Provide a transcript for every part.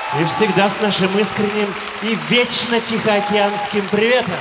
И всегда с нашим искренним и вечно тихоокеанским приветом.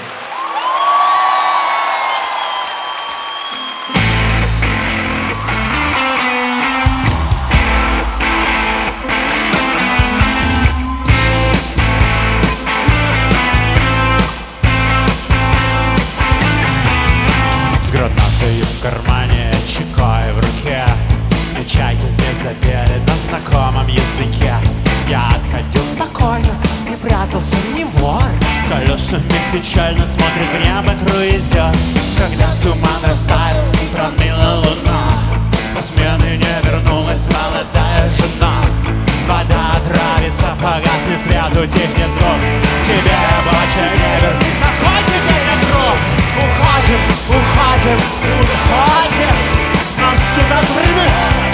С гранатой в кармане, чекой в руке, и чайки здесь запели на знакомом языке. Я отходил спокойно, не прятался, не вор. Колесами печально смотрит в небо круизер. Когда туман растаял и проныла луна, со смены не вернулась молодая жена. Вода отравится, погаснет свет, утихнет звук. Тебе больше не вернись, на кой теперь метро? Уходим, уходим, уходим, наступят времена.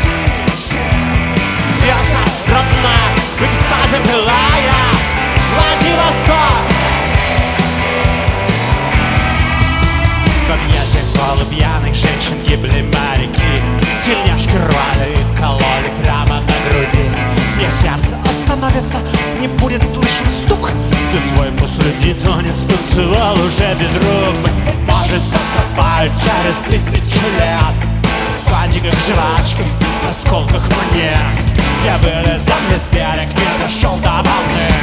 Бьется родная, в экстазе пылая Владивосток. В объятиях полупьяных женщин гибли моряки. Тельняшки рвали и кололи прямо на груди. Мне сердце остановится, не будет слышен стук. Ты свой последний танец танцевал уже без рук. Может, покопают через 1000 лет в фантиках жвачки, осколках монет. Я вылез за весь берег, не дошел до волны.